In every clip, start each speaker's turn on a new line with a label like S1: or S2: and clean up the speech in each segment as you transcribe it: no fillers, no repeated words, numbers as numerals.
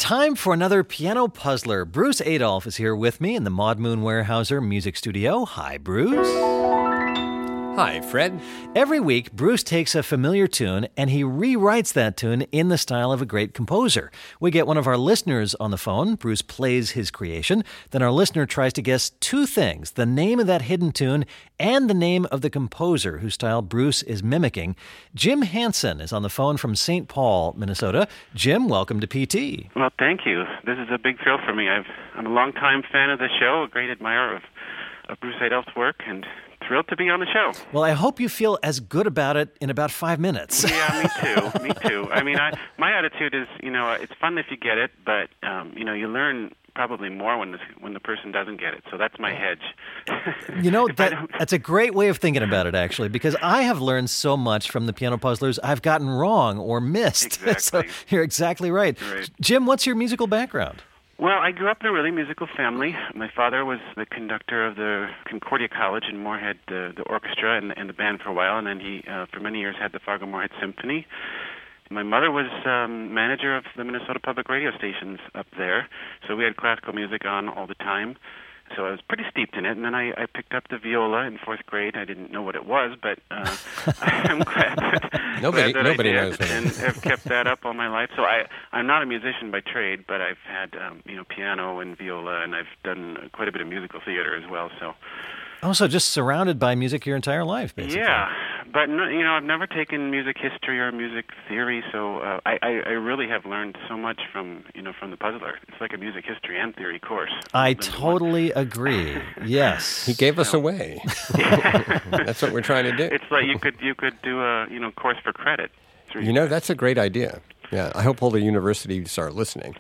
S1: Time for another piano puzzler. Bruce Adolphe is here with me in the Maud Moon Weyerhaeuser Music Studio. Hi, Bruce.
S2: Hi, Fred.
S1: Every week, Bruce takes a familiar tune and he rewrites that tune in the style of a great composer. We get one of our listeners on the phone. Bruce plays his creation. Then our listener tries to guess two things: the name of that hidden tune and the name of the composer whose style Bruce is mimicking. Jim Hansen is on the phone from St. Paul, Minnesota. Jim, welcome to PT.
S3: Well, thank you. This is a big thrill for me. I'm a longtime fan of the show, a great admirer of Bruce Adolphe's work, and thrilled to be on the show.
S1: Well, I hope you feel as good about it in about 5 minutes.
S3: Yeah, me too. I mean, my attitude is, it's fun if you get it, but, you learn probably more when the person doesn't get it. So that's my hedge.
S1: That's a great way of thinking about it, actually, because I have learned so much from the piano puzzlers I've gotten wrong or missed.
S3: Exactly.
S1: So you're exactly right. Jim, what's your musical background?
S3: Well, I grew up in a really musical family. My father was the conductor of the Concordia College in Moorhead, the orchestra and the band for a while, and then he, for many years, had the Fargo-Moorhead Symphony. My mother was manager of the Minnesota Public Radio stations up there, so we had classical music on all the time. So I was pretty steeped in it, and then I picked up the viola in fourth grade. I didn't know what it was, but I'm glad that
S2: Nobody
S3: I did,
S2: knows what it
S3: and
S2: is.
S3: have kept that up all my life. So I'm not a musician by trade, but I've had piano and viola, and I've done quite a bit of musical theater as well.
S1: So just surrounded by music your entire life, basically.
S3: Yeah, but I've never taken music history or music theory, so I really have learned so much from the puzzler. It's like a music history and theory course.
S1: I totally agree. Yes,
S2: He gave us away. That's what we're trying to do.
S3: It's like you could do a course for credit.
S2: That's a great idea. Yeah, I hope all the universities are listening.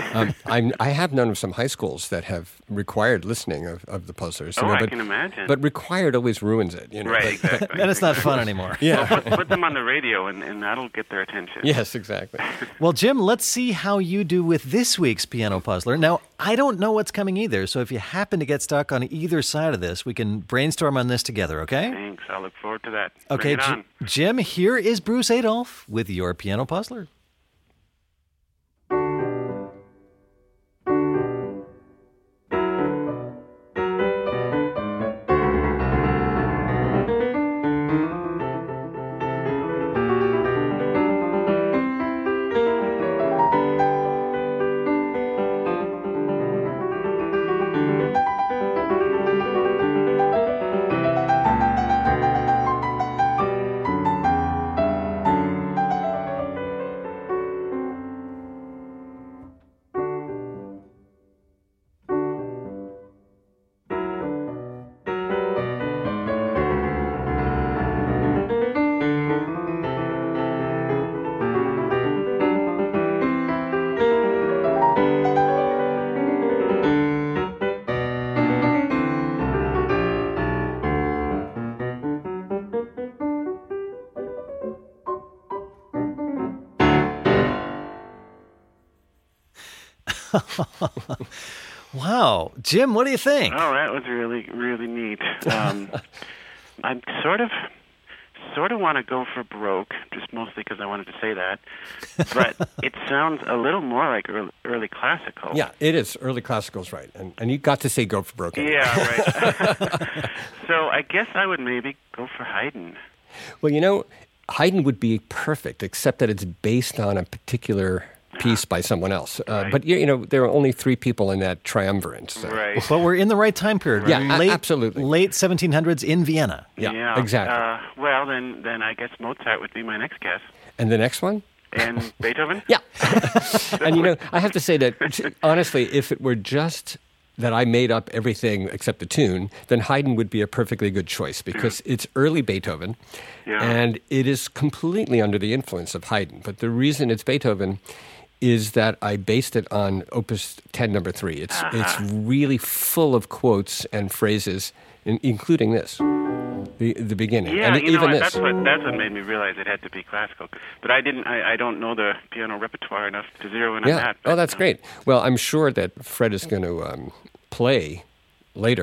S2: I have known of some high schools that have required listening of the puzzlers.
S3: I can imagine.
S2: But required always ruins it.
S3: Right, exactly.
S1: Then it's not fun anymore.
S2: Yeah.
S3: Well, put them on the radio, and that'll get their attention.
S2: Yes, exactly.
S1: Well, Jim, let's see how you do with this week's piano puzzler. Now, I don't know what's coming either, so if you happen to get stuck on either side of this, we can brainstorm on this together, okay?
S3: Thanks. I'll look forward to that.
S1: Okay,
S3: Bring it on.
S1: Jim, here is Bruce Adolphe with your piano puzzler. Wow. Jim, what do you think?
S3: Oh, that was really, really neat. I sort of want to go for Baroque, just mostly because I wanted to say that. But it sounds a little more like early classical.
S2: Yeah, it is. Early classical's right. And you got to say go for Baroque.
S3: Yeah, right. So I guess I would maybe go for Haydn.
S2: Well, Haydn would be perfect, except that it's based on a particular piece by someone else.
S3: Right.
S2: But, there are only three people in that triumvirate. So.
S3: Right.
S1: But we're in the right time period.
S2: Yeah,
S1: Absolutely. Late 1700s in Vienna.
S2: Yeah, exactly.
S3: Well, then I guess Mozart would be my next guess.
S2: And the next one?
S3: And Beethoven?
S2: Yeah. And, I have to say that, honestly, if it were just that I made up everything except the tune, then Haydn would be a perfectly good choice because it's early Beethoven, and it is completely under the influence of Haydn. But the reason it's Beethoven is that I based it on Opus 10, number 3. It's really full of quotes and phrases, including this, the beginning,
S3: Yeah,
S2: and even this.
S3: That's what made me realize it had to be classical. But I don't know the piano repertoire enough to zero in on that. But,
S2: that's great. Well, I'm sure that Fred is going to play later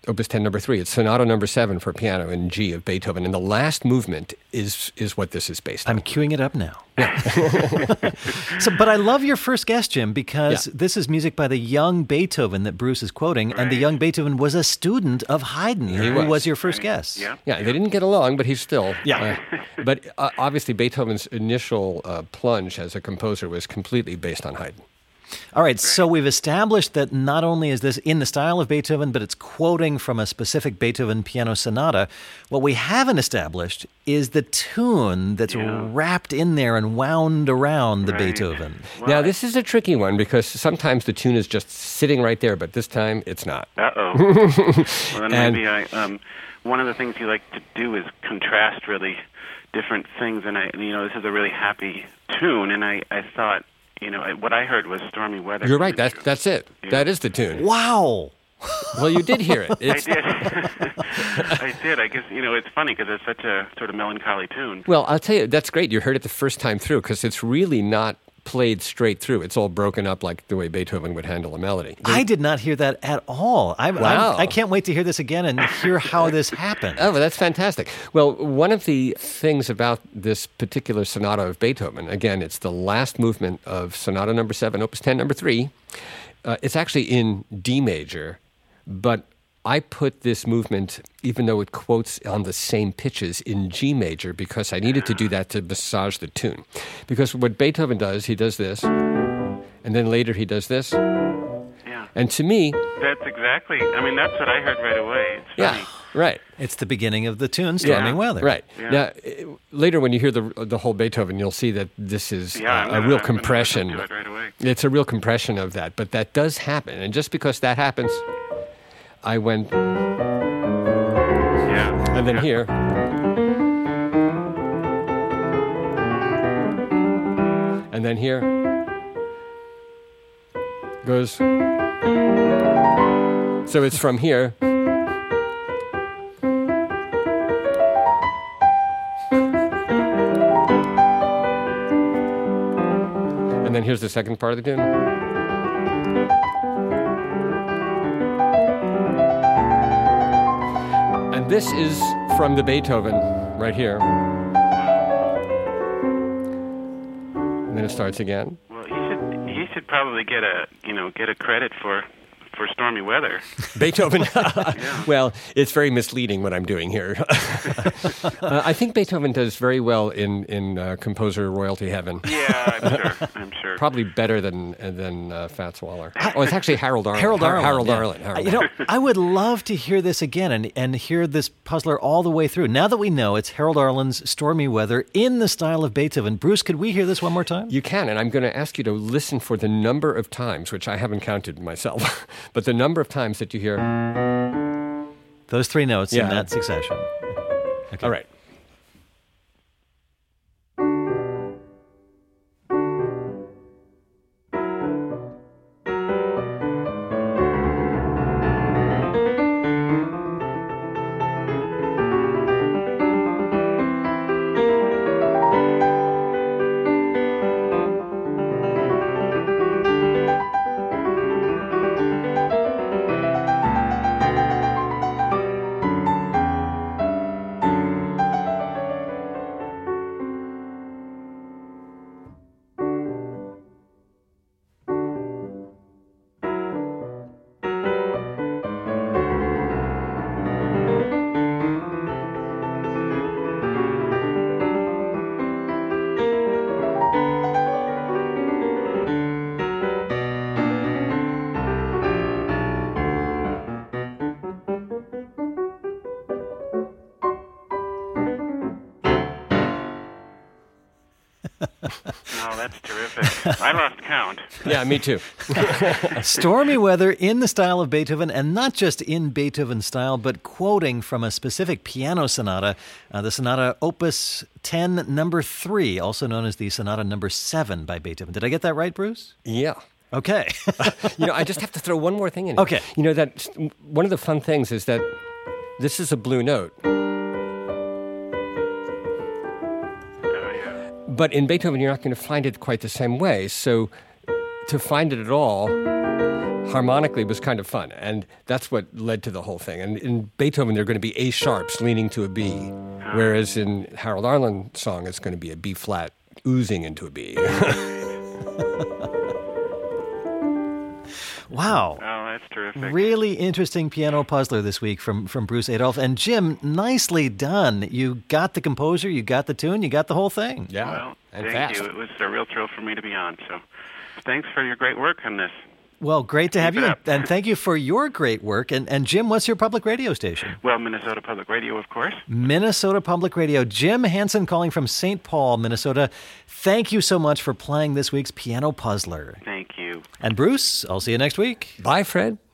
S2: Opus 10, number 3. It's Sonata number 7 for piano in G of Beethoven. And the last movement is what this is based on.
S1: I'm queuing it up now. But I love your first guess, Jim, because this is music by the young Beethoven that Bruce is quoting, and the young Beethoven was a student of Haydn, who was your first guess.
S2: Yeah, they didn't get along, but he's still... But obviously, Beethoven's initial plunge as a composer was completely based on Haydn.
S1: All right, so we've established that not only is this in the style of Beethoven, but it's quoting from a specific Beethoven piano sonata. What we haven't established is the tune that's wrapped in there and wound around the Beethoven.
S3: Well,
S2: now, this is a tricky one because sometimes the tune is just sitting right there, but this time it's not.
S3: Uh-oh. Well, then maybe one of the things you like to do is contrast really different things, and this is a really happy tune, and I thought, what I heard was Stormy Weather.
S2: You're right. That's it. Yeah. That is the tune.
S1: Wow.
S2: Well, you did hear it.
S3: I did. I did. I guess, it's funny because it's such a sort of melancholy tune.
S2: Well, I'll tell you, that's great. You heard it the first time through because it's really not played straight through. It's all broken up like the way Beethoven would handle a melody.
S1: I did not hear that at all. I can't wait to hear this again and hear how this happened.
S2: Oh, well, that's fantastic. Well, one of the things about this particular sonata of Beethoven, again, it's the last movement of Sonata number 7, Opus 10, number 3. It's actually in D major, but I put this movement, even though it quotes on the same pitches, in G major because I needed to do that to massage the tune. Because what Beethoven does, he does this, and then later he does this.
S3: Yeah.
S2: And to me...
S3: That's exactly... that's what I heard right away. It's funny.
S2: Right.
S1: It's the beginning of the tune, Stormy Weather.
S2: Right.
S3: Yeah.
S2: Now, later when you hear the whole Beethoven, you'll see that this is a real compression.
S3: To it right away.
S2: It's a real compression of that, but that does happen. And just because that happens... I went, and then here, and then here, goes, so it's from here, and then here's the second part of the tune. This is from the Beethoven right here. And then it starts again.
S3: Well, he should probably get a credit for Stormy Weather.
S2: Beethoven. Well, it's very misleading what I'm doing here. I think Beethoven does very well in composer royalty heaven.
S3: Yeah, I'm sure.
S2: Probably better than Fats Waller. Oh, it's actually Harold Arlen.
S1: Harold Arlen.
S2: Arlen.
S1: I would love to hear this again and hear this puzzler all the way through. Now that we know it's Harold Arlen's Stormy Weather in the style of Beethoven, Bruce, could we hear this one more time?
S2: You can, and I'm going to ask you to listen for the number of times, which I haven't counted myself, but the number of times that you hear
S1: those three notes in that succession. Okay.
S2: All right.
S3: Oh, that's terrific. I lost count.
S2: Yeah, me too.
S1: Stormy Weather in the style of Beethoven, and not just in Beethoven style, but quoting from a specific piano sonata, the Sonata Opus 10, number 3, also known as the Sonata number 7 by Beethoven. Did I get that right, Bruce?
S2: Yeah.
S1: Okay.
S2: I just have to throw one more thing in.
S1: Okay.
S2: That one of the fun things is that this is a blue note. But in Beethoven, you're not going to find it quite the same way. So to find it at all, harmonically was kind of fun, and that's what led to the whole thing. And in Beethoven, they're going to be A sharps leaning to a B, whereas in Harold Arlen's song, it's going to be a B flat oozing into a B.
S1: Wow.
S3: Oh, that's terrific.
S1: Really interesting piano puzzler this week from Bruce Adolphe. And Jim, nicely done. You got the composer, you got the tune, you got the whole thing.
S2: Yeah,
S3: Well,
S2: and
S3: thank
S2: fast.
S3: you. It was a real thrill for me to be on. So thanks for your great work on this.
S1: Well, great to have
S3: Keep it
S1: you.
S3: up.
S1: And thank you for your great work. And Jim, what's your public radio station?
S3: Well, Minnesota Public Radio, of course.
S1: Minnesota Public Radio. Jim Hansen calling from St. Paul, Minnesota. Thank you so much for playing this week's Piano Puzzler.
S3: Thank you.
S1: And Bruce, I'll see you next week.
S2: Bye, Fred.